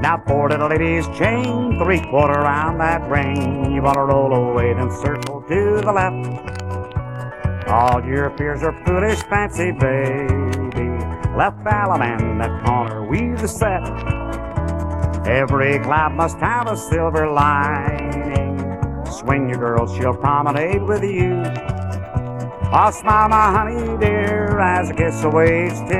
Now 4 little ladies chain, 3/4 around that ring. You wanna roll away, then circle to the left. All your fears are foolish fancy, baby. Left ballot and that corner weave the set. Every cloud must have a silver lining. Swing your girl, she'll promenade with you. I'll smile, my honey dear, as a kiss awaits